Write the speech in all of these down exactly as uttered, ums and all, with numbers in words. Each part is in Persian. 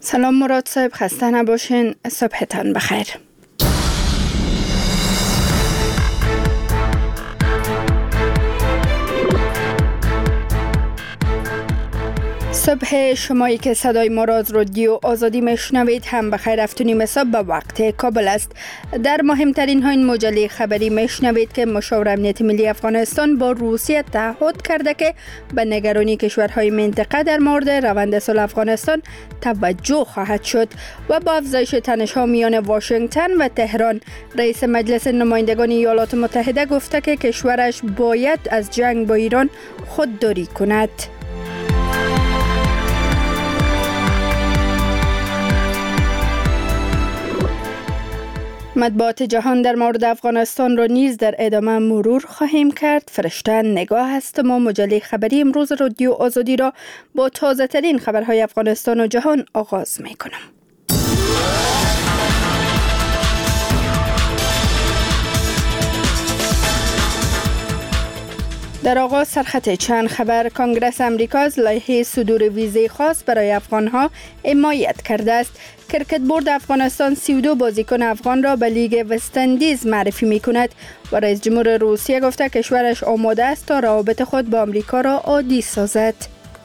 سلام مراد صاحب، خسته نباشین. صبحتان بخیر. صبح شمایی که صدای ما را از رادیو آزادی میشنوید هم بخیر. هفتونیم صبح به وقت کابل است. در مهمترین ها این مجله خبری میشنوید که مشاور امنیت ملی افغانستان با روسیه تعهد کرده که به نگرانی کشورهای منطقه در مورد روند صلح افغانستان توجه خواهد شد و با افزایش تنش‌ها میان واشنگتن و تهران، رئیس مجلس نمایندگان ایالات متحده گفته که کشورش باید از جنگ با ایران خودداری کند. مطبوعات جهان در مورد افغانستان را نیز در ادامه مرور خواهیم کرد. فرشته نگاه هستم و مجله خبری امروز رادیو آزادی را با تازه ترین خبرهای افغانستان و جهان آغاز می کنم. در آغاز سرخط چند خبر. کنگره امریکا از لایحه صدور ویزه خاص برای افغانها حمایت کرده است. کرکت بورد افغانستان سی و دو بازیکن افغان را به لیگ وستندیز معرفی می کند و رئیس جمهور روسیه گفته کشورش آماده است تا روابط خود با آمریکا را عادی سازد.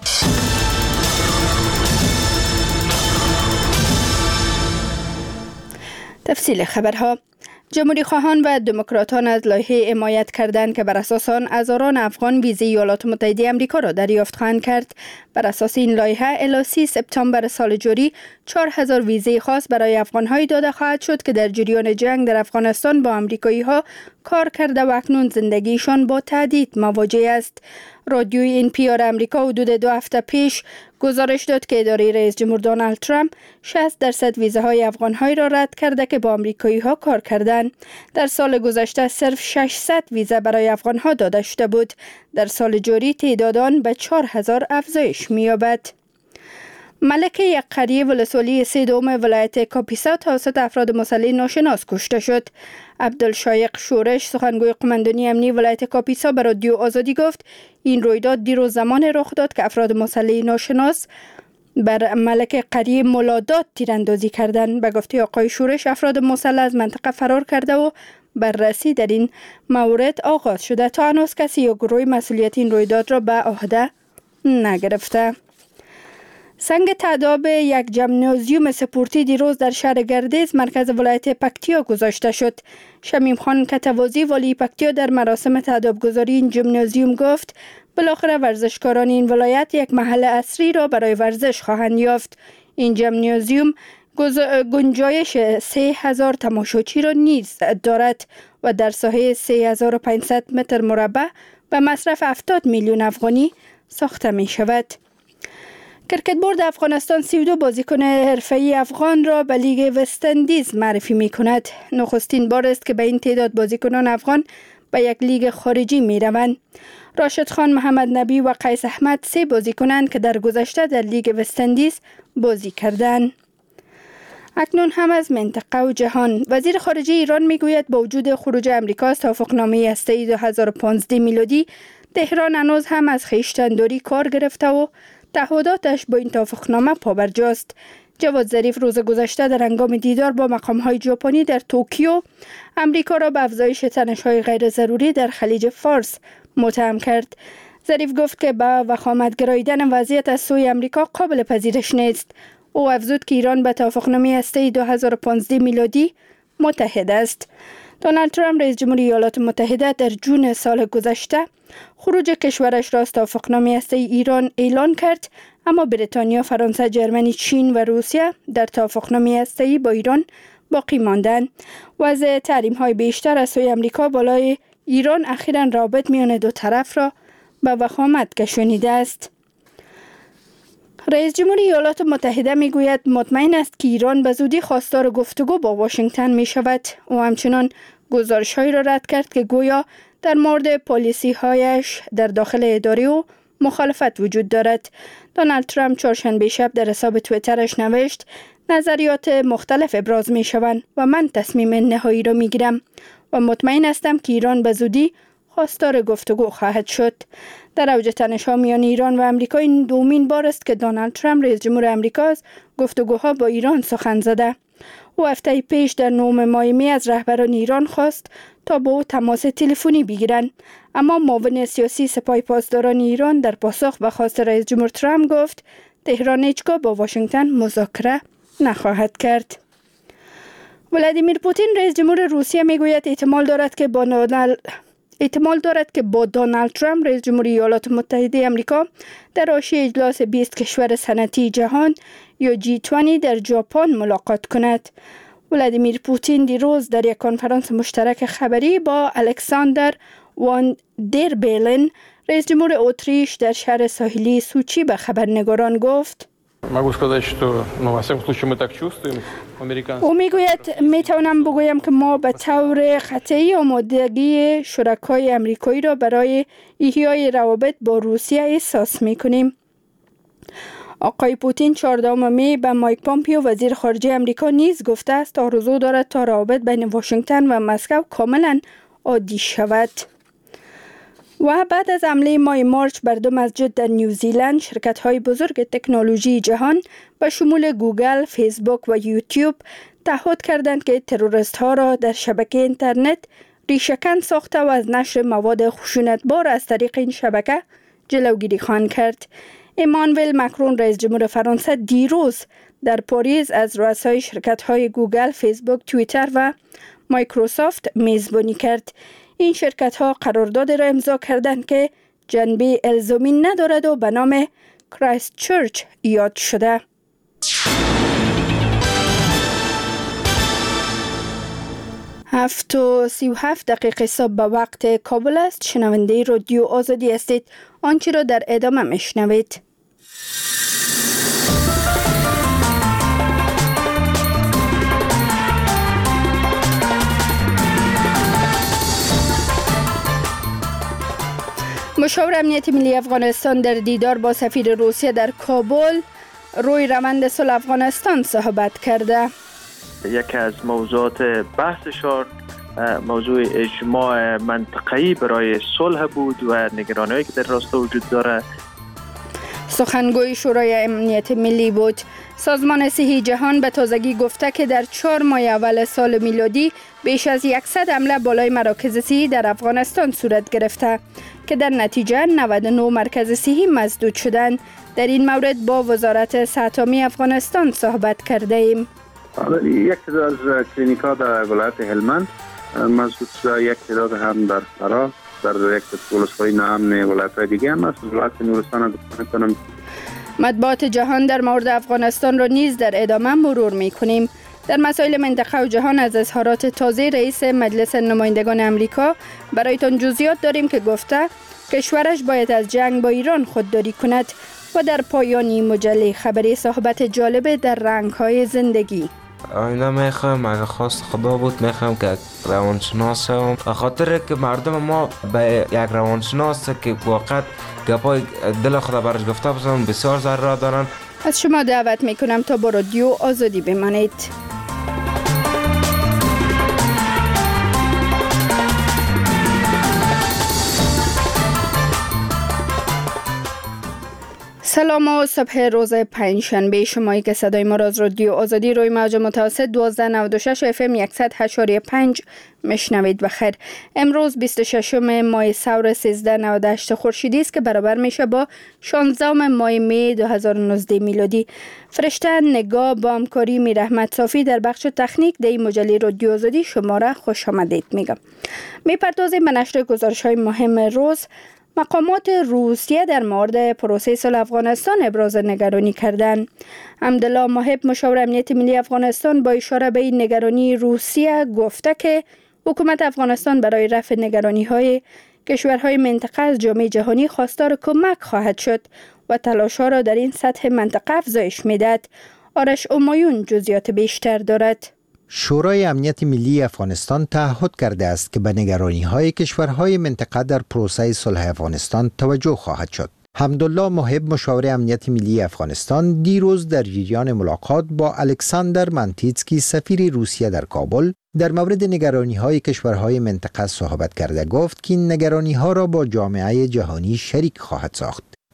تفصیل خبرها. جمهوری خواهان و دموکراتان از لایحه حمایت کردند که بر اساس آن هزاران افغان ویزه ایالات متحده آمریکا را دریافت خواهند کرد. بر اساس این لایحه الی سی سپتامبر سال جاری چهار هزار ویزه خاص برای افغان‌های داده خواهد شد که در جریان جنگ در افغانستان با آمریکایی‌ها کار کرده و اکنون زندگیشان با تهدید مواجه است. رادیوی این پی آر امریکا حدود دو هفته پیش گزارش داد که اداره رئیس جمهور دونالد ترامپ شصت درصد ویزاهای افغان‌های را رد کرده که با آمریکایی‌ها کار کردند. در سال گذشته صرف ششصد ویزا برای افغان‌ها داده شده بود. در سال جاری تعداد آن به چهار هزار افزایش می‌یابد. ملک یک قریه ولسوالی سیدوم ولایت کاپیسا توسط افراد مسلح ناشناس کشته شد. عبدالشایق شورش، سخنگوی قماندانی امنی ولایت کاپیسا، به رادیو آزادی گفت این رویداد دیروز زمان رخ داد که افراد مسلح ناشناس بر ملک قریه مولادات تیراندازی کردند. به گفته آقای شورش افراد مسلح از منطقه فرار کرده و بررسی در این مورد آغاز شده. تا هنوز کسی یا گروه مسئولیت این رویداد را به عهده نگرفته. سنگ تعداب یک جیمنازیوم سپورتی دیروز در شهر گردیز مرکز ولایت پکتیا گذاشته شد. شمیم خان کتوازی والی پکتیا در مراسم تعداب گذاری این جیمنازیوم گفت بالاخره ورزشکاران این ولایت یک محل اصلی را برای ورزش خواهند یافت. این جیمنازیوم گنجایش سه هزار تماشاچی را نیز دارد و در ساحه سه هزار و پانصد متر مربع به مصرف هفتاد میلیون افغانی ساخته می شود. کرکت بورد افغانستان سی و دو بازیکن حرفه‌ای افغان را به لیگ وستندیز معرفی می کند. نخستین بار است که به این تعداد بازیکنان افغان به یک لیگ خارجی می روند. راشد خان، محمد نبی و قیس احمد سه بازیکنند که در گذشته در لیگ وستندیز بازی کردند. اکنون هم از منطقه و جهان. وزیر خارجه ایران می گوید با وجود خروج امریکا از توافقنامه هسته‌ای دو هزار و پانزده میلادی، تهران هنوز هم از خویشتن‌داری کار گرفته و تعهداتش با این توافقنامه پابرجاست. جواد ظریف روز گذشته در هنگام دیدار با مقام‌های ژاپنی در توکیو امریکا را به افزایش تنش‌های غیر ضروری در خلیج فارس متهم کرد. ظریف گفت که به وخامت گراییدن وضعیت از سوی امریکا قابل پذیرش نیست. او افزود که ایران به توافقنامه هسته‌ای دو هزار و پانزده میلادی متحد است. دونالد ترامپ رئیس جمهور ایالات متحده در جون سال گذشته خروج کشورش را از توافقنامه هسته‌ای ایران اعلان کرد، اما بریتانیا، فرانسه، جرمنی، چین و روسیه در توافقنامه هسته‌ای با ایران باقی ماندند. وضع تحریم‌های بیشتر از سوی امریکا بالای ایران اخیراً روابط میان دو طرف را به وخامت کشانیده است. رئیس جمهور ایالات متحده میگوید مطمئن است که ایران به زودی خواستار گفتگو با واشنگتن می شود. او همچنان گزارش‌هایی را رد کرد که گویا در مورد پالیسی‌هایش در داخل اداره و مخالفت وجود دارد. دونالد ترامپ چهارشنبه شب در حساب توییترش نوشت نظریات مختلف ابراز می شوند و من تصمیم نهایی را می گیرم و مطمئن هستم که ایران به زودی خواستار گفتگو خواهد شد. در اوج تنش‌ها میان ایران و آمریکا این دومین بار است که دونالد ترامپ رئیس جمهور آمریکا از گفتگوها با ایران سخن زده. او هفته پیش در نهم ماه می از رهبران ایران خواست تا با او تماس تلفنی بگیرند، اما معاون سیاسی سپاه پاسداران ایران در پاسخ به خواست رئیس جمهور ترامپ گفت تهران هیچگاه با واشنگتن مذاکره نخواهد کرد. ولادیمیر پوتین رئیس جمهور روسیه میگوید احتمال دارد که با دونالد احتمال دارد که با دونالد ترامپ رئیس جمهور ایالات متحده آمریکا در حاشیه اجلاس بیست کشور صنعتی جهان یا جی بیست در ژاپن ملاقات کند. ولادیمیر پوتین دیروز در یک کنفرانس مشترک خبری با الکساندر وان در بیلن رئیس جمهور اتریش در شهر ساحلی سوچی به خبرنگاران گفت او میگوید میتوانم بگویم که ما به طور قطعی آمادگی شرکای امریکایی را برای احیای روابط با روسیه احساس میکنیم. آقای پوتین چهاردهم می به مایک پامپیو وزیر خارجه امریکا نیز گفته است آرزو دارد تا روابط بین واشنگتن و مسکو کاملا عادی شود. و بعد از حمله ماه مارچ بر دو مسجد در نیوزیلند، شرکت‌های بزرگ تکنولوژی جهان به شمول گوگل، فیسبوک و یوتیوب تعهد کردند که تروریست‌ها را در شبکه اینترنت ریشه‌کن ساخته و از نشر مواد خشونتبار از طریق این شبکه جلوگیری خواهند کرد. ایمانوئل مکرون رئیس جمهور فرانسه دیروز در پاریس از رؤسای شرکت‌های گوگل، فیسبوک، توییتر و مایکروسافت میزبانی کرد. این شرکت‌ها قرارداد را امضا کردند که جنبه الزامی ندارد و به نام کرایست چرچ یاد شده. هفت و سی و هفت دقیقه صبح به وقت کابل است. شنونده رادیو آزادی هستید. آنچه را در ادامه میشنوید. مشاور امنیت ملی افغانستان در دیدار با سفیر روسیه در کابل روی روند صلح افغانستان صحبت کرده. یکی از موضوعات بحثشان موضوع اجماع منطقه‌ای برای صلح بود و نگرانی‌هایی که در راستا وجود داره. سخنگوی شورای امنیت ملی بود. سازمان صحی جهان به تازگی گفته که در چهار ماه اول سال میلادی بیش از صد حمله بالای مراکز صحی در افغانستان صورت گرفته که در نتیجه نود و نه مرکز صحی مسدود شدند. در این مورد با وزارت صحت عامه افغانستان صحبت کرده ایم. یک تعداد از کلینیک‌ها در ولایت هلمند مسدود شده، یک تعداد هم در فرا، در یک ولسوالی نام ولایت‌های دیگه هم است. ولایت نورستان کنم. مطبوعات جهان در مورد افغانستان را نیز در ادامه مرور می‌کنیم. در مسائل منطقه و جهان از اظهارات تازه رئیس مجلس نمایندگان امریکا برایتان جزئیات داریم که گفته کشورش باید از جنگ با ایران خودداری کند. و در پایانی مجله خبری صحبت جالب در رنگ‌های زندگی. آینده میخوایم اگه خواست خدا بود میخوایم که روانشناس هم به خاطر که مردم ما به یک روانشناس که واقعا گپای دل خدا برش گفته باشن بسیار ضرورت دارن. از شما دعوت میکنم تا با رادیو آزادی بمانید. سلام و صبح روز پنجشنبه. شمایی که صدای ما را از رادیو آزادی روی موج متوسط دوازده و نود و شش اف ام صد و هشت و پنج میشنوید. بخیر. امروز بیست و ششم ماه ثور سیزده و نود و هشت خورشیدی است که برابر میشه با شانزدهم ماه می دو هزار و نوزده میلادی. فرشته نگاه با همکاری میر احمد صافی در بخش تکنیک در این مجله رادیو آزادی شما را خوش آمدید میگم. میپردازیم به نشر گزارش‌های مهم روز. مقامات روسیه در مورد پروسه صلح افغانستان ابراز نگرانی کردند. حمدالله محب مشاور امنیت ملی افغانستان با اشاره به این نگرانی روسیه گفته که حکومت افغانستان برای رفع نگرانی‌های کشورهای منطقه از جامعه جهانی خواستار کمک خواهد شد و تلاش‌ها را در این سطح منطقه افزایش می‌دهد. آرش امایون جزئیات بیشتر دارد. شورای امنیت ملی افغانستان تعهد کرده است که به نگرانی‌های کشورهای منطقه در پروسه صلح افغانستان توجه خواهد شد. حمدالله محب مشاور امنیت ملی افغانستان دیروز در جریان ملاقات با الکساندر منتیتسکی سفیر روسیه در کابل در مورد نگرانی‌های کشورهای منطقه صحبت کرده گفت که این نگرانی‌ها را با جامعه جهانی شریک خواهد ساخت.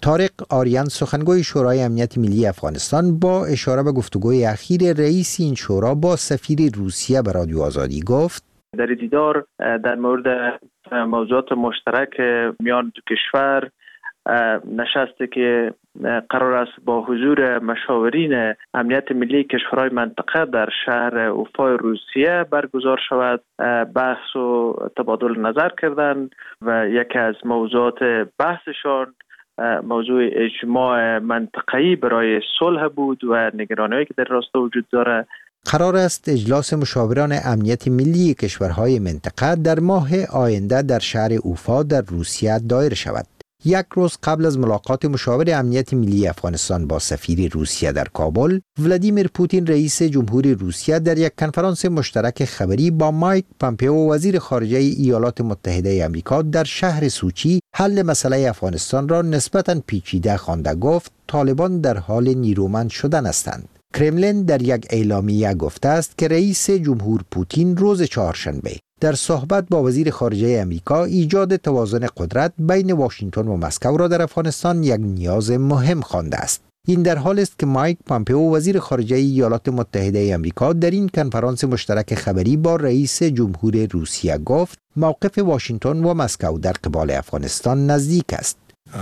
طارق آریان سخنگوی شورای امنیت ملی افغانستان با اشاره به گفتگوی اخیر رئیس این شورا با سفیر روسیه به رادیو آزادی گفت در دیدار در مورد موضوعات مشترک میان دو کشور نشستی که قرار است با حضور مشاورین امنیت ملی کشورهای منطقه در شهر اوفای روسیه برگزار شود بحث و تبادل نظر کردند و یکی از موضوعات بحثشان موضوع اجماع منطقه‌ای برای صلح بود و نگرانی‌هایی که در راستا وجود داره. قرار است اجلاس مشاوران امنیت ملی کشورهای منطقه در ماه آینده در شهر اوفا در روسیه دایر شود. یک روز قبل از ملاقات مشاور امنیت ملی افغانستان با سفیر روسیه در کابل، ولادیمیر پوتین رئیس جمهوری روسیه در یک کنفرانس مشترک خبری با مایک پامپئو وزیر خارجه ایالات متحده آمریکا در شهر سوچی حل مسئله افغانستان را نسبتاً پیچیده خوانده گفت طالبان در حال نیرومند شدن هستند. کرملین در یک اعلامیه گفته است که رئیس جمهور پوتین روز چهارشنبه در صحبت با وزیر خارجه آمریکا ایجاد توازن قدرت بین واشنگتن و مسکو را در افغانستان یک نیاز مهم خوانده است. این در حال است که مایک پامپئو وزیر خارجه ایالات متحده آمریکا در این کنفرانس مشترک خبری با رئیس جمهور روسیه گفت موقف واشنگتن و مسکو در قبال افغانستان نزدیک است.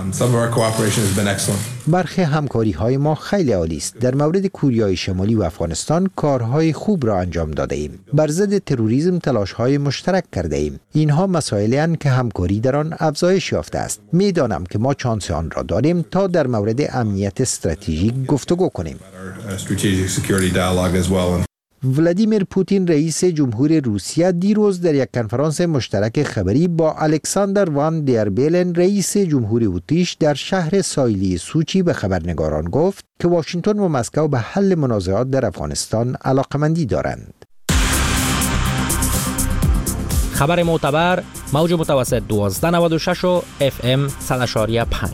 برخی همکاری های ما خیلی عالی است. در مورد کوریای شمالی و افغانستان کارهای خوب را انجام داده ایم. بر ضد تروریسم تلاش های مشترک کرده ایم. اینها مسائلی اند که همکاری در آن افزایش یافته است. می دانم که ما چانس آن را داریم تا در مورد امنیت استراتژیک گفتگو کنیم. ولادیمیر پوتین رئیس جمهور روسیه دیروز در یک کنفرانس مشترک خبری با الکساندر وان در بیلن رئیس جمهور اتریش در شهر ساحلی سوچی به خبرنگاران گفت که واشنگتن و مسکو به حل منازعات در افغانستان علاقمندی دارند. خبر معتبر موج متوسط دوازده نود و شش و اف ام صد و پنج.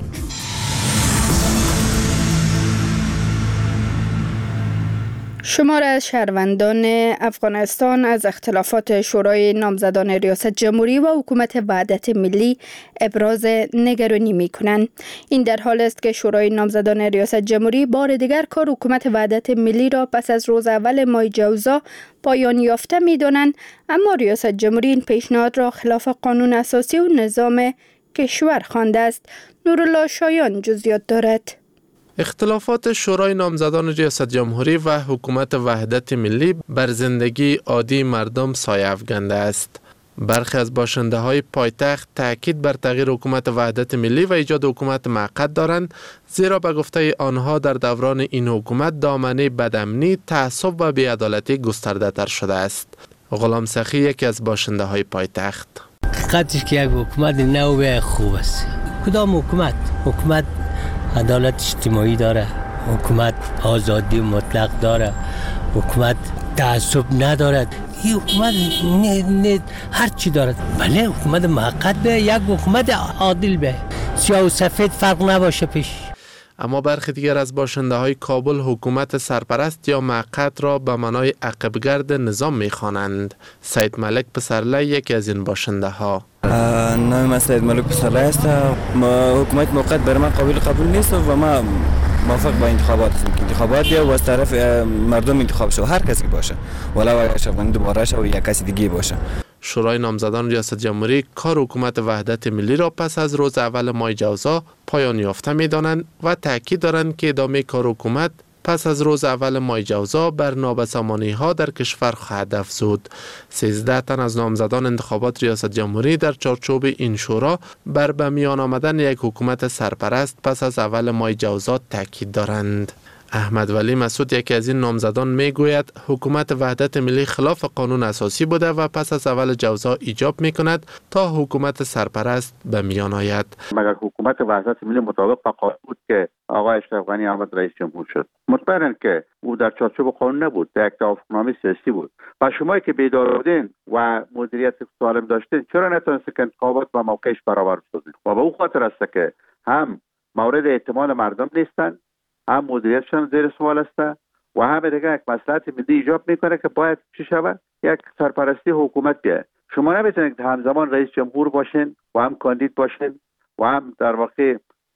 شمار از شهروندان افغانستان از اختلافات شورای نامزدان ریاست جمهوری و حکومت وحدت ملی ابراز نگرانی می کنند. این در حال است که شورای نامزدان ریاست جمهوری بار دیگر کار حکومت وحدت ملی را پس از روز اول ماه جوزا پایان یافته می دانند، اما ریاست جمهوری این پیشنهاد را خلاف قانون اساسی و نظام کشور خوانده است. نورالله شایان جزئیات دارد. اختلافات شورای نامزدان ریاست جمهوری و حکومت وحدت ملی بر زندگی عادی مردم سایه افکنده است. برخی از باشنده های پایتخت تاکید بر تغییر حکومت وحدت ملی و ایجاد حکومت موقت دارند، زیرا به گفته آنها در دوران این حکومت دامنه بدامنی، تعصب و بی‌عدالتی گسترده تر شده است. غلام سخی یکی از باشنده های پایتخت: حقیقتش که یک حکومت نو خوب است. کدام حکومت؟ حکومت عدالت اجتماعی داره، حکومت آزادی مطلق داره، حکومت تعصب ندارد. این حکومت نه نه هر چی دارد. بله حکومت موقت به، یک حکومت عادل به، سیاه و سفید فرق نباشه پیش. اما برخی دیگر از باشنده های کابل حکومت سرپرست یا موقت را به معنای عقبگرد نظام می‌خوانند. سید ملک پسرلی یکی از این باشنده ها: نام من سید ملک پسرلی است. حکومت موقت بر من قابل قبول نیست و ما موافق با انتخابات هستیم که انتخابات یا از طرف مردم انتخاب شه، هر کسی باشه، ولو اشغال دوباره شه و یا کسی دیگه باشه. شورای نامزدان ریاست جمهوری کار حکومت وحدت ملی را پس از روز اول ماه جوزا پایان یافته می‌دانند و تاکید دارند که ادامه کار حکومت پس از روز اول ماه جوزا بر نابسامانی‌ها در کشور خواهد افزود. سیزده تن از نامزدان انتخابات ریاست جمهوری در چارچوب این شورا بر به میان آمدن یک حکومت سرپرست پس از اول ماه جوزا تاکید دارند. احمد ولی مسعود یکی از این نامزدان میگوید حکومت وحدت ملی خلاف قانون اساسی بوده و پس از اول جوزا ایجاب میکند تا حکومت سرپرست به میان آید. مگر حکومت وحدت ملی مطابق با قانون بود که آقای اشرف غنی آمد رئیس جمهور شد؟ مطمئناً که او در چارچوب قانون نبود، در یک توافقنامه سیاسی بود. و شما که بیدار بودین و مدیریت سالم داشتین، چرا نتونستید که انتخابات با موقعش برابر شدین؟ و به او خاطر است که هم مورد اعتماد مردم نیستن، هم مدیریتشان زیر سوال است و هم دیگه یک مصلحت ملی ایجاب میکنه که باید چی شود؟ یک سرپرستی حکومت بیه. شما نمیتونید همزمان رئیس جمهور باشین و هم کاندید باشین و هم در واقع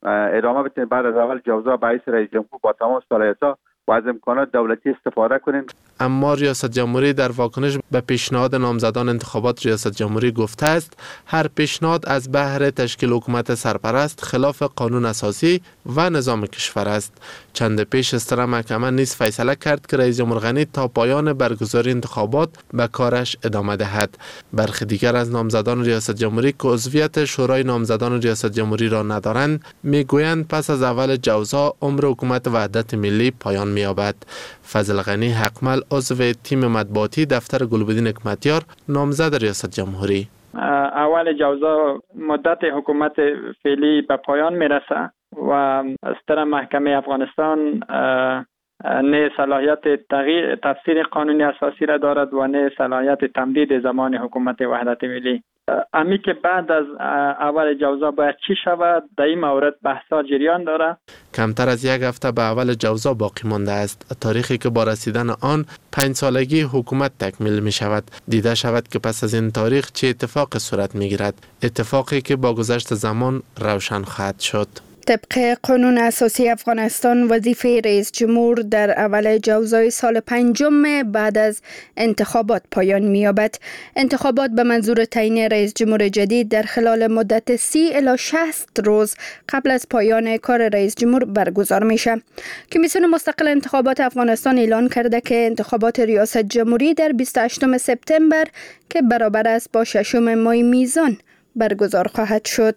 ادامه بدین بعد از اول جوزا به حیث رئیس جمهور با تمام صلاحیت‌ها و از امکانات دولتی استفاده کنین. اما ریاست جمهوری در واکنش به پیشنهاد نامزدان انتخابات ریاست جمهوری گفته است هر پیشنهاد از بهر تشکیل حکومت سرپرست خلاف قانون اساسی و نظام کشور است. چند پیش استرا محکمه نیز فیصله کرد که رئیس جمهور غنی تا پایان برگزاری انتخابات به کارش ادامه دهد. برخی دیگر از نامزدان ریاست جمهوری که عضویت شورای نامزدان ریاست جمهوری را ندارند میگویند پس از اول جوزا عمر حکومت وحدت ملی پایان می‌یابد. فضل غنی حقمل عضو تیم مطبوعاتی دفتر گلبدین حکمتیار نامزد ریاست جمهوری: اول جوزا مدت حکومت فعلی به پایان میرسه و استر محکمه افغانستان نه صلاحیت تغییر تفسیر قانونی اساسی را دارد و نه صلاحیت تمدید زمان حکومت وحدت ملی. امی که بعد از اول جوزا باید چی شود در این مورد بحثا جریان داره. کمتر از یک هفته به اول جوزا باقی مانده است، تاریخی که با رسیدن آن پنج سالگی حکومت تکمیل می شود. دیده شود که پس از این تاریخ چه اتفاقی صورت می گیرد، اتفاقی که با گذشت زمان روشن خواهد شد. طبق قانون اساسی افغانستان وظیفه رئیس جمهور در اول جوزای سال پنجم بعد از انتخابات پایان می‌یابد. انتخابات به منظور تعیین رئیس جمهور جدید در خلال مدت سی الی شصت روز قبل از پایان کار رئیس جمهور برگزار میشه. کمیسیون مستقل انتخابات افغانستان اعلان کرده که انتخابات ریاست جمهوری در بیست و هشتم سپتامبر که برابر است با ششم ماه میزان برگزار خواهد شد.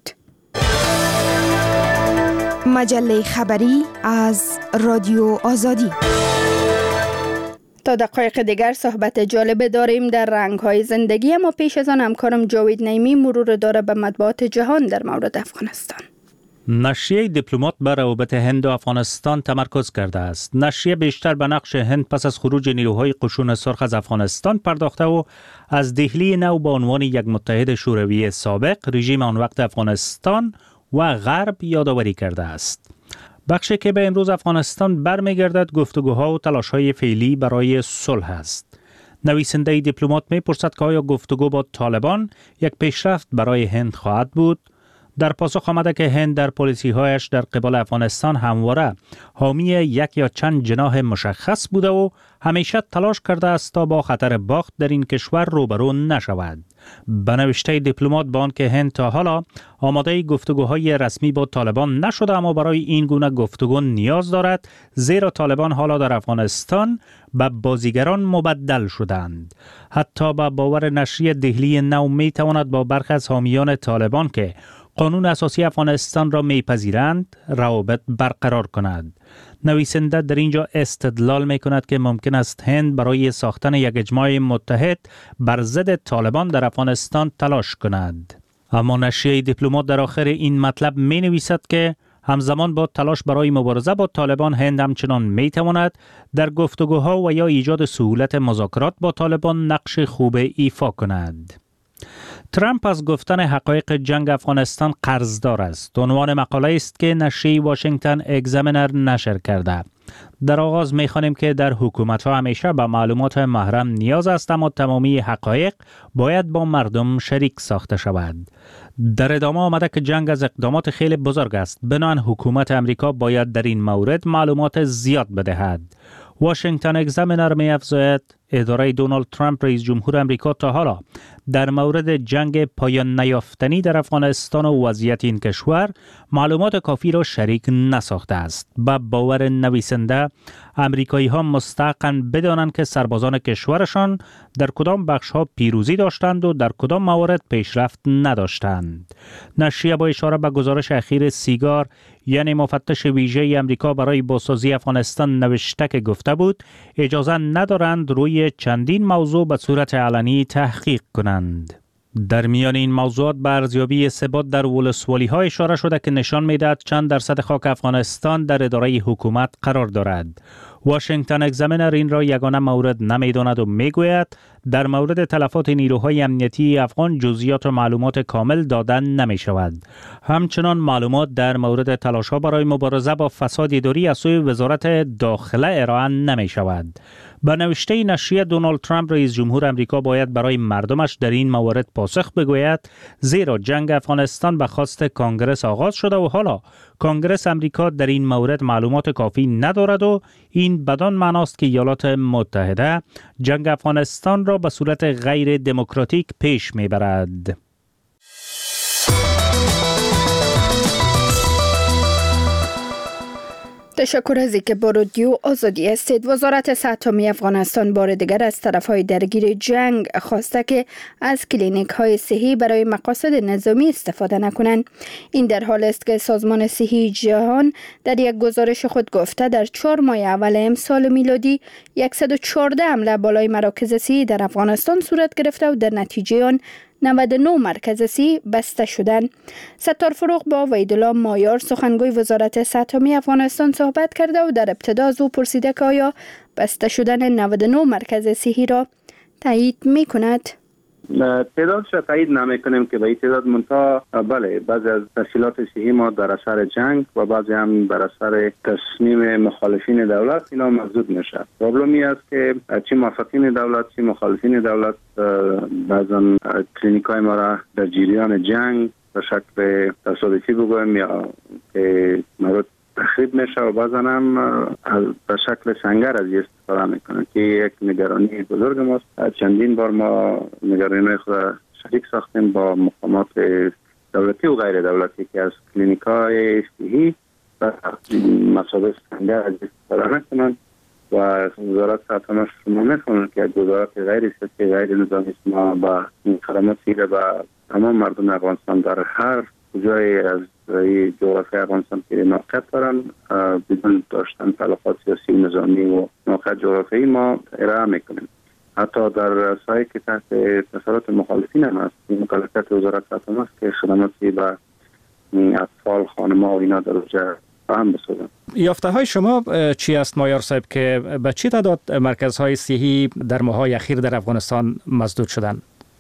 مجله خبری از رادیو آزادی. تا دقایق دیگر صحبت جالب داریم در رنگ‌های زندگی، اما پیش از آن همکارم جاوید نعیمی مرور داره به مطبوعات جهان در مورد افغانستان. نشریه دیپلمات بر روابط هند و افغانستان تمرکز کرده است. نشریه بیشتر به نقش هند پس از خروج نیروهای قشون سرخ از افغانستان پرداخته و از دهلی نو به عنوان یک متحد شوروی سابق رژیم آن وقت افغانستان و غرب یادآوری کرده است. بخشی که به امروز افغانستان برمیگردد گفتگوها و تلاش‌های فعلی برای صلح است. نویسنده دیپلمات می‌پرسد که آیا گفتگو با طالبان یک پیشرفت برای هند خواهد بود؟ در پاسخ آمده که هند در پالیسی‌هایش در قبال افغانستان همواره حامی یک یا چند جناح مشخص بوده و همیشه تلاش کرده است تا با خطر باخت در این کشور روبرو نشود. به نوشته دیپلمات با آنکه هند تا حالا آماده گفتگوهای رسمی با طالبان نشده، اما برای این گونه گفتگو نیاز دارد، زیرا طالبان حالا در افغانستان به بازیگران مبدل شدند. حتی به باور نشریه دهلی نو می تواند با برخی از حامیان طالبان که قانون اساسی افغانستان را میپذیرند روابط برقرار کند. نویسنده در اینجا استدلال می کند که ممکن است هند برای ساختن یک اجماع متحد بر ضد طالبان در افغانستان تلاش کند. اما نشریه دیپلمات در آخر این مطلب می نویسد که همزمان با تلاش برای مبارزه با طالبان هند همچنان می تواند در گفتگوها و یا ایجاد سهولت مذاکرات با طالبان نقش خوب ایفا کند. ترامپ از گفتن حقایق جنگ افغانستان قرضدار است. عنوان مقاله است که نشریه واشنگتن اگزامینر نشر کرده. در آغاز می‌خوانیم که در حکومت‌ها همیشه به معلومات محرم نیاز است، اما تمامی حقایق باید با مردم شریک ساخته شود. در ادامه آمده که جنگ از اقدامات خیلی بزرگ است. بنابراین حکومت امریکا باید در این مورد معلومات زیاد بدهد. واشنگتن اگزامینر می‌افزاید اداره دونالد ترامپ رئیس جمهور امریکا تا حالا در مورد جنگ پایان نیافتنی در افغانستان و وضعیت این کشور معلومات کافی را شریک نساخته است. با باور نویسنده امریکایی ها مستحقن بدانند که سربازان کشورشان در کدام بخش ها پیروزی داشتند و در کدام موارد پیشرفت نداشتند. نشریه با اشاره به گزارش اخیر سیگار یعنی مفتش ویژه امریکا برای بازسازی افغانستان نوشته که گفته بود اجازه ندارند روی چندین موضوع به صورت علنی تحقیق کنند. در میان این موضوعات به ارزیابی ثبات در ولسوالی ها اشاره شده که نشان میدهد چند درصد خاک افغانستان در اداره حکومت قرار دارد. واشنگتن اگزامینر این را یگانه مورد نمیداند و میگوید در مورد تلفات نیروهای امنیتی افغان جزئیات و معلومات کامل دادن نمی شود. همچنان معلومات در مورد تلاش‌ها برای مبارزه با فساد اداری از سوی وزارت داخله ارائه نمی شود. به نوشته نشریه دونالد ترامپ رئیس جمهور امریکا باید برای مردمش در این موارد پاسخ بگوید، زیرا جنگ افغانستان به خواست کانگرس آغاز شده و حالا کانگرس امریکا در این مورد معلومات کافی ندارد و این بدان معناست که ایالات متحده جنگ افغانستان را به صورت غیر دموکراتیک پیش میبرد. تشکر از اینکه با رادیو آزادی هستید. وزارت صحت عامه افغانستان بار دیگر از طرفهای درگیر جنگ خواسته که از کلینیک های صحی برای مقاصد نظامی استفاده نکنند. این در حال است که سازمان صحی جهان در یک گزارش خود گفته در چهار ماه اول امسال میلادی صد و چهارده حمله بالای مراکز صحی در افغانستان صورت گرفته و در نتیجه آن نود و نه مرکز صحی بسته شدند. ستار فروغ با وحیدالله مایار سخنگوی وزارت صحت عامه افغانستان صحبت کرده و در ابتدا از او پرسیده که آیا بسته شدن نود و نه مرکز صحی را تایید می کند؟ تعدادش را تایید نمی کنیم که به این تعداد منتها بله بعضی از تشکیلات صحی ما در اثر جنگ و بعضی هم در اثر تصمیم مخالفین دولت اینا محدود میشه. پرابلمی است که چه موافقین دولت چه مخالفین دولت بعضا کلینیک های ما را در جریان جنگ به شکل تصادفی بگویم یا که مربوط تخریب میشه و بعضا هم به شکل سنگر از این استفاده میکنن که یک نگرانی بزرگ ماست. چندین بار ما نگرانی خود شریک ساختیم با مقامات دولتی و غیر دولتی که از کلینیک های صحی و مسابقه سنگر از استفاده میکنن و وزارت صحت عامه شما میخونن که گزارات غیر سیاسی غیر نظامی ما با خدمات صحی و تمام مردم افغانستان در هر جای از جغرافی افغانستان که موقعیت دارن بدون داشتن تعلقات سیاسی و نظامی و موقعیت جغرافی ما ارائه میکنیم. حتی در سایه که تحت تسلط مخالفین هم هست مکلفیت وزارت صحت عامه است که خدماتی به اطفال خانم‌ها و اینا در اونجا فهم بسازن. یافته های شما چی است مایار صاحب که به چی تعداد مرکزهای صحی در ماه‌های اخیر در افغانستان مسدود شدند؟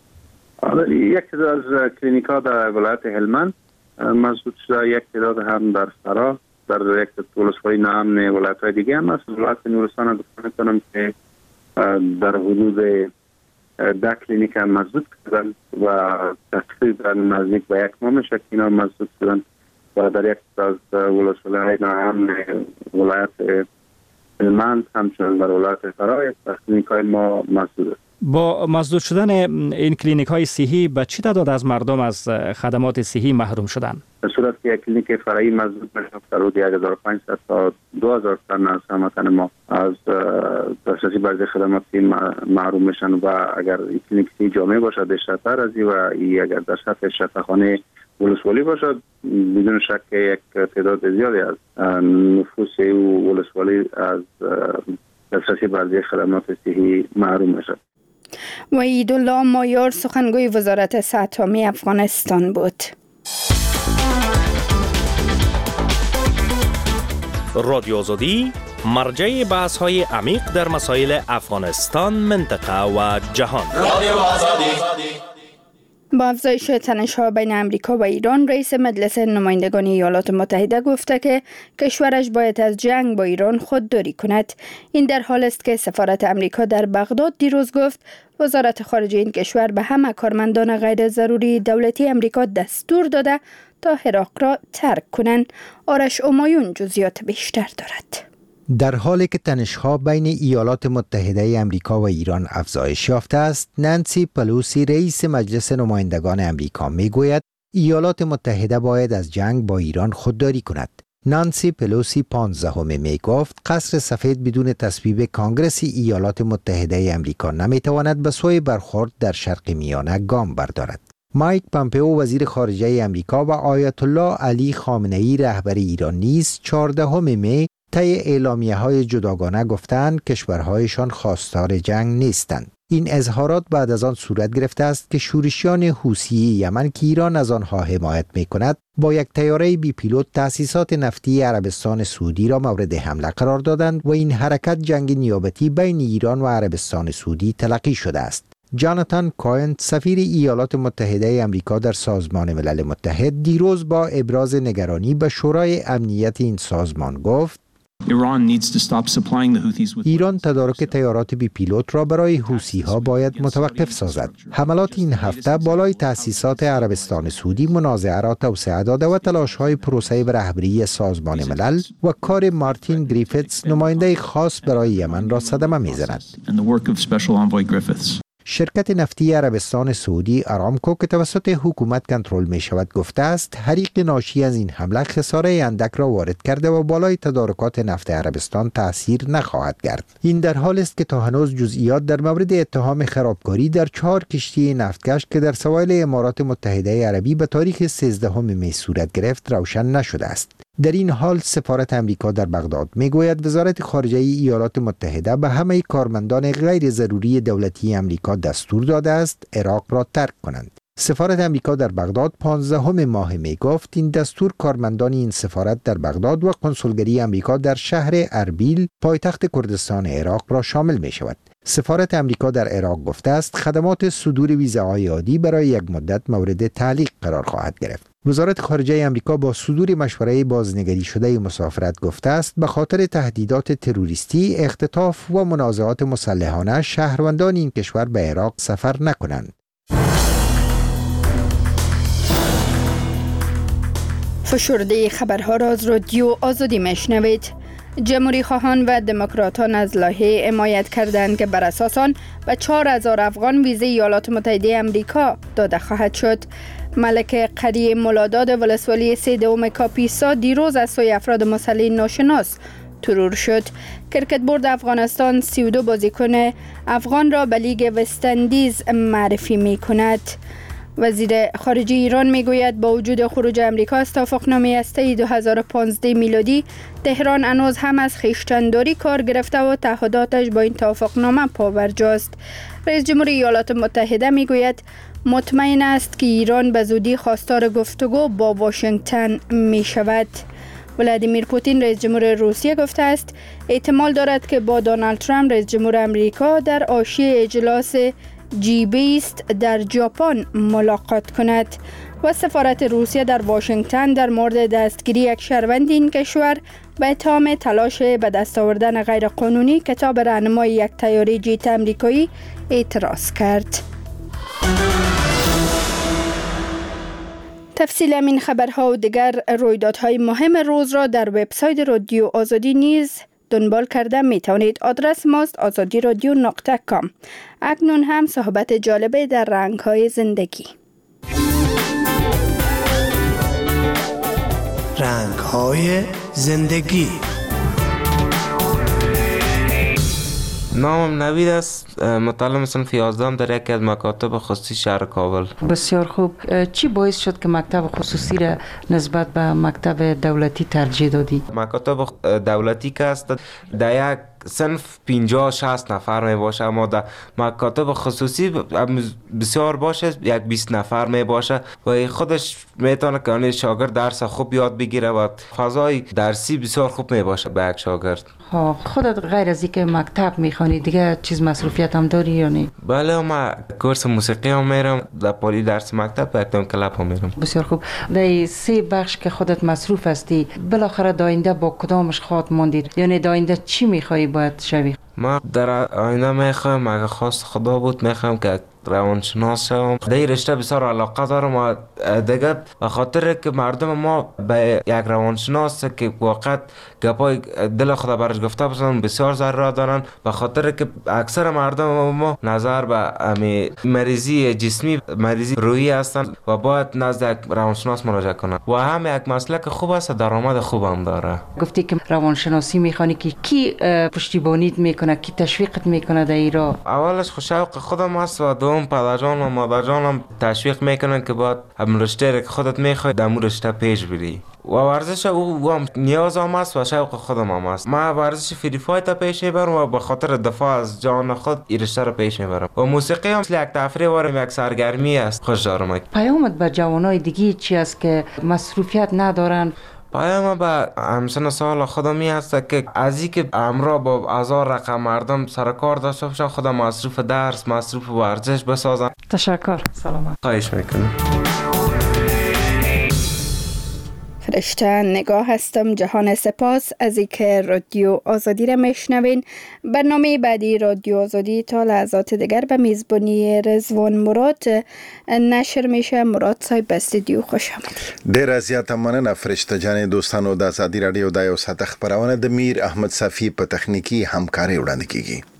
یک تعداد از کلینیک ها در ولایت هلمند مسدود شده، یک تعداد هم در فرا در یک ولسوالی نام ولایت های دیگه هم است. ولایت نورستان هم بکنم کنم که در حدود ده کلینیک هم مسدود کردن و تقریبا نزدیک به یک ماه میشه که اینا مسدود شدن و در یک از ولسوالی های نام ولایت هلمند همچنان در ولایت فرا یک کلینیک های ما مسدود است. با مسدود شدن این کلینیک های صحی به چی تعداد از مردم از خدمات صحی محروم شدند؟ به صورت که یک کلینیک فرعی مسدود میشه در حدود یک هزار و پانصد تا دو هزار تن از هموطن ما از دسترسی به خدمات صحی محروم میشن و اگر این کلینیک صحی جامع باشد بیشتر از این و اگر در سطح شفاخانه ولسوالی باشد بدون شک یک تعداد زیادی از نفوس و ولسوالی از دسترسی به خدمات صحی محروم میشد. وحیدالله مایار سخنگوی وزارت صحت عامه افغانستان بود. رادیو آزادی مرجع بحث های عمیق در مسائل افغانستان، منطقه و جهان. رادیو آزادی. با افزایش تنش‌ها بین امریکا و ایران، رئیس مجلس نمایندگان ایالات متحده گفته که کشورش باید از جنگ با ایران خودداری کند. این در حال است که سفارت امریکا در بغداد دیروز گفت وزارت خارجه این کشور به همه کارمندان غیر ضروری دولتی امریکا دستور داده تا عراق را ترک کنند. آرش امایون جزئیات بیشتر دارد. در حالی که تنش‌ها بین ایالات متحده آمریکا و ایران افزایش یافته است، نانسی پلوسی رئیس مجلس نمایندگان آمریکا میگوید ایالات متحده باید از جنگ با ایران خودداری کند. نانسی پلوسی پانزدهم می گفت قصر سفید بدون تصویب کانگرس ایالات متحده آمریکا نمیتواند به سوی برخورد در شرق میانه گام بردارد. مایک پامپئو وزیر خارجه آمریکا و آیت الله علی خامنه‌ای رهبر ایران نیز چهاردهم می طی اعلامیه‌های جداگانه گفتند کشورهایشان خواستار جنگ نیستند. این اظهارات بعد از آن صورت گرفته است که شورشیان حوثی یمن که ایران از آنها حمایت می‌کند با یک طیاره بی پیلوت تأسیسات نفتی عربستان سعودی را مورد حمله قرار دادند و این حرکت جنگ نیابتی بین ایران و عربستان سعودی تلقی شده است. جاناتان کوئن سفیر ایالات متحده آمریکا در سازمان ملل متحد دیروز با ابراز نگرانی به شورای امنیت این سازمان گفت ایران تدارک طیارات بی پیلوت را برای حوثی ها باید متوقف سازد. حملات این هفته بالای تأسیسات عربستان سعودی منازعه را توسعه داده و تلاش های پروسه به رهبری سازمان ملل و کار مارتین گریفیتس نماینده خاص برای یمن را صدمه می‌زند. شرکت نفتی عربستان سعودی ارامکو که توسط حکومت کنترل می شود گفته است حریق ناشی از این حمله خساره اندک را وارد کرده و بالای تدارکات نفت عربستان تأثیر نخواهد کرد. این در حال است که تا هنوز جزئیات در مورد اتهام خرابکاری در چهار کشتی نفتکش که در سواحل امارات متحده عربی به تاریخ سیزدهم می صورت گرفت روشن نشده است. در این حال سفارت امریکا در بغداد میگوید وزارت خارجه ایالات متحده به همه کارمندان غیر ضروری دولتی امریکا دستور داده است عراق را ترک کنند. سفارت امریکا در بغداد پانزدهم ماه می گفت این دستور کارمندان این سفارت در بغداد و کنسولگری امریکا در شهر اربیل پایتخت کردستان عراق را شامل می شود. سفارت امریکا در عراق گفته است خدمات صدور ویزاهای عادی برای یک مدت مورد تعلیق قرار خواهد گرفت. وزارت خارجه امریکا با صدور مشورت بازنگری شده مسافرت گفته است به خاطر تهدیدات تروریستی، اختطاف و منازعات مسلحانه شهروندان این کشور به عراق سفر نکنند. فشرده خبرها را از رادیو آزادی میشنوید. جمهوری خواهان و دموکراتان از لایحه حمایت کردند که بر اساس آن به چهار هزار افغان ویزه ایالات متحده آمریکا داده خواهد شد. ملک قری مولاداد ولسوالی سیدوم کاپیسا دیروز از سوی افراد مسلح ناشناس ترور شد. کرکت بورد افغانستان سی و دو بازیکن افغان را به لیگ وستندیز معرفی می کند. وزیر خارجه ایران میگوید با وجود خروج امریکا از توافقنامه هسته‌ای دو هزار و پانزده میلادی، تهران هنوز هم از خویشتن‌داری کار گرفته و تعهداتش با این توافقنامه پابرجاست. رئیس جمهور ایالات متحده میگوید مطمئن است که ایران به زودی خواستار گفتگو با واشنگتن می شود. ولادیمیر پوتین رئیس جمهور روسیه گفته است احتمال دارد که با دونالد ترامپ رئیس جمهور امریکا در حاشیه اجلاس جی بیست در ژاپن ملاقات کند. و سفارت روسیه در واشنگتن در مورد دستگیری یک شهروند این کشور به اتهام تلاش به دست آوردن غیرقانونی کتاب راهنمای یک طیاره جیت امریکایی اعتراض کرد. تفصیل این خبرها و دیگر رویدادهای مهم روز را در وبسایت رادیو آزادی نیز دنبال کرده می توانید. آدرس ماست آزادی رادیو نقطه کام. اکنون هم صحبت جالبه در رنگ های زندگی. رنگ های زندگی. نامم نوید است، متعلم صنف یازدهم در یکی از مکاتب خصوصی شهر کابل. بسیار خوب. چی باعث شد که مکتب خصوصی را نسبت به مکتب دولتی ترجیح دادی؟ مکاتب دولتی که است در یک صنف پنجاه شصت نفر می باشه، اما در مکاتب خصوصی بسیار باشه یک بیست نفر می باشه و خودش میتونه که شاگرد درس خوب یاد بگیره و فضای درسی بسیار خوب می باشه به یک شاگرد. ها خودت غیر از اینکه مکتب میخوانی دیگه چیز مصروفیت هم داری یا نه؟ بله، ما کورس موسیقی هم میرم، در پالی درس مکتب یکدام کلاب هم میرم. بسیار خوب. در سه بخش که خودت مصروف هستی بالاخره داینده با کدامش خواهد موندید؟ یعنی داینده چی میخوایی باید شوی؟ ما در آینده میخوایم اگه خواست خدا بود میخوایم که روانشناس شوم. در این رشته بسیار علاقه دارم و دیگه به خاطر که مردم ما به یک روانشناس که واقعا گپای دل خدا برش گفته باشن بسیار ضرورت دارن، به خاطر که اکثر مردم ما نظر به امی مریضی جسمی مریضی روحی هستن و باید نزد یک روانشناس مراجعه کنن و هم یک مسلک خوب است، درآمد خوب هم داره. گفتی که روانشناسی میخوانی که کی پشتیبانیت میکنه، کی تشویقت میکنه در ایران؟ اولش خوشوق خودم است و دوم پدرجان و مادرجان هم تشویق میکنن که باید هم رشته که خودت میخوای در رشته پیش بری و ورزش او هم نیاز هم است و شوق خودم هم است. ما ورزش فری فایت پیش میبرم و به خاطر دفاع از جان خود این رشته رو پیش میبرم و موسیقی هم یک تفریح و یک سرگرمی است. خوش دارم. پیامت به جوانای دیگه چی است که مصروفیت ندارن؟ پیام به همسن سال خودم می هست که از این که امرا با هزار رقم مردم سر کار داشته باشن خودم مصروف درس مصروف ورزش بسازم. تشکر. سلامت. خواهش میکنم. فرشته نگاه هستم. جهان سپاس از اینکه رادیو آزادی را میشنوین. برنامه بعدی رادیو آزادی تا لحظات دیگر به میزبانی رضوان مراد نشر میشه. مراد صاحب به استودیو خوش آمدید. ډیر زیات مننه فرشته جان. دوستانو د آزادی رادیو د یو ساعت خبرونه د میر احمد صفی په تخنیکی همکاري وړاندې کیږي.